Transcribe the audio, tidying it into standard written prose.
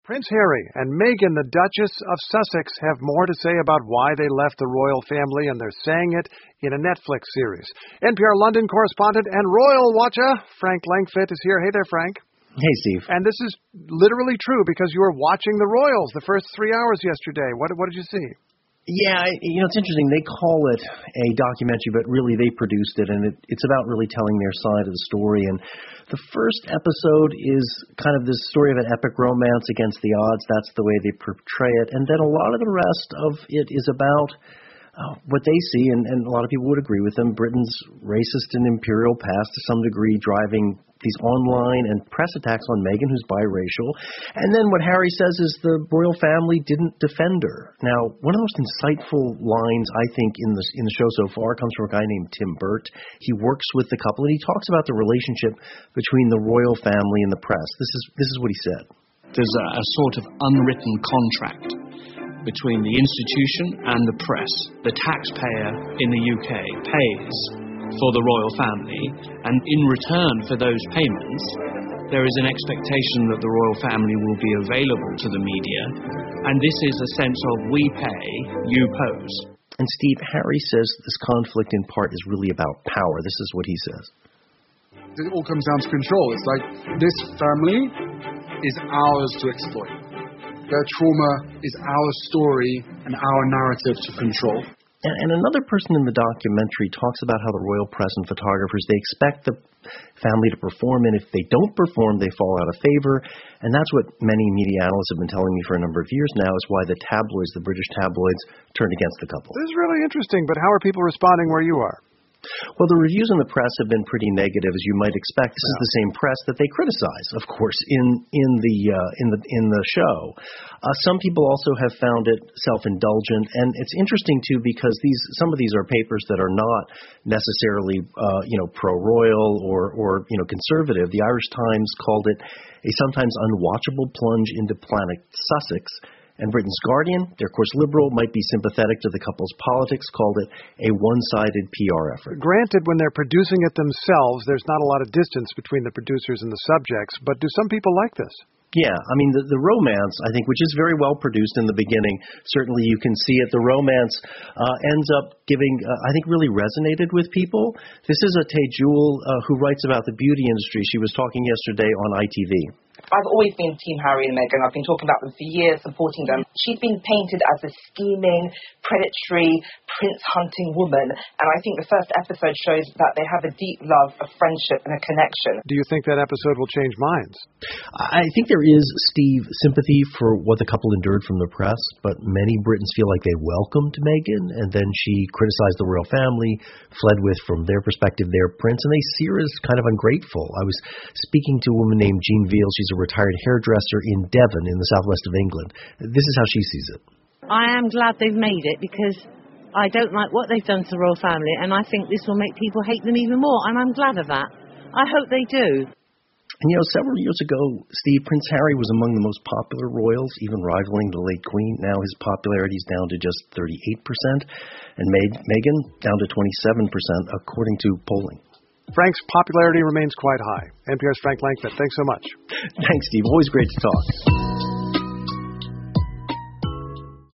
Prince Harry and Meghan, the Duchess of Sussex, have more to say about why they left the royal family, and they're saying it in a Netflix series. NPR London correspondent and royal watcher Frank Langfitt is here. Hey there, Frank. Hey, Steve. And this is literally true because you were watching the royals the first 3 hours yesterday. What did you see? Yeah, it's interesting. They call it a documentary, but really they produced it, and it's about really telling their side of the story. And the first episode is kind of this story of an epic romance against the odds. That's the way they portray it. And then a lot of the rest of it is about what they see, and a lot of people would agree with them, Britain's racist and imperial past to some degree driving these online and press attacks on Meghan, who's biracial. And then what Harry says is the royal family didn't defend her. Now, one of the most insightful lines, I think, in the show so far comes from a guy named Tim Burt. He works with the couple, and he talks about the relationship between the royal family and the press. This is what he said. There's a sort of unwritten contract between the institution and the press. The taxpayer in the UK pays for the royal family, and in return for those payments, there is an expectation that the royal family will be available to the media, and this is a sense of we pay, you pose. And Steve, Harry says this conflict in part is really about power. This is what he says. It all comes down to control. It's like this family is ours to exploit. Their trauma is our story and our narrative to control. And another person in the documentary talks about how the royal press and photographers, they expect the family to perform, and if they don't perform, they fall out of favor. And that's what many media analysts have been telling me for a number of years now, is why the tabloids, the British tabloids, turned against the couple. This is really interesting, but how are people responding where you are? Well, the reviews in the press have been pretty negative, as you might expect. This is the same press that they criticize, of course, in the show. Some people also have found it self-indulgent, and it's interesting too because some of these are papers that are not necessarily pro-royal or conservative. The Irish Times called it a sometimes unwatchable plunge into Planet Sussex. And Britain's Guardian, they're of course liberal, might be sympathetic to the couple's politics, called it a one-sided PR effort. Granted, when they're producing it themselves, there's not a lot of distance between the producers and the subjects, but do some people like this? Yeah, I mean, the romance, I think, which is very well produced in the beginning, certainly you can see it. The romance ends up giving, I think, really resonated with people. This is Tay Jewell, who writes about the beauty industry. She was talking yesterday on ITV. I've always been Team Harry and Meghan. I've been talking about them for years, supporting them. She's been painted as a scheming, predatory, prince-hunting woman, and I think the first episode shows that they have a deep love, a friendship, and a connection. Do you think that episode will change minds? I think there is, Steve, sympathy for what the couple endured from the press, but many Britons feel like they welcomed Meghan, and then she criticized the royal family, fled with, from their perspective, their prince, and they see her as kind of ungrateful. I was speaking to a woman named Jean Veal. She's a retired hairdresser in Devon in the southwest of England. This is how she sees it. I am glad they've made it because I don't like what they've done to the royal family, and I think this will make people hate them even more, and I'm glad of that. I hope they do. And several years ago, Steve, Prince Harry was among the most popular royals, even rivaling the late Queen. Now his popularity is down to just 38%, and Meghan down to 27%, according to polling. Frank's popularity remains quite high. NPR's Frank Langfitt, thanks so much. Thanks, Steve. Always great to talk.